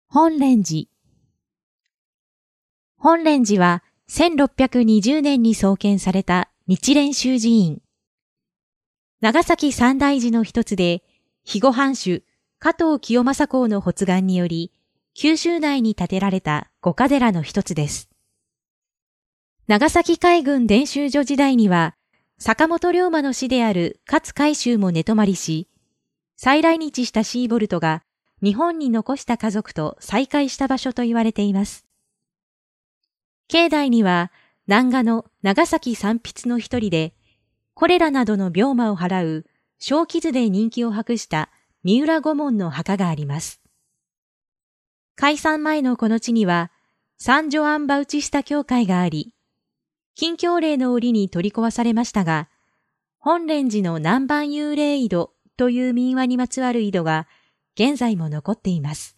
本蓮寺。本蓮寺は1620年に創建された日蓮宗寺院。長崎三大寺の一つで、肥後藩主加藤清正公の発願により、九州内に建てられた五箇寺の一つです。長崎海軍伝習所時代には、坂本龍馬の師である勝海舟も寝泊まりし、再来日したシーボルトが日本に残した家族と再会した場所と言われています。境内には南画の長崎三筆の一人で、コレラなどの病魔を払う小傷で人気を博した三浦御門の墓があります。解散前のこの地には、サンジョアン・バウチスタ教会があり、禁教令の折に取り壊されましたが、本蓮寺の南蛮幽霊井戸という民話にまつわる井戸が現在も残っています。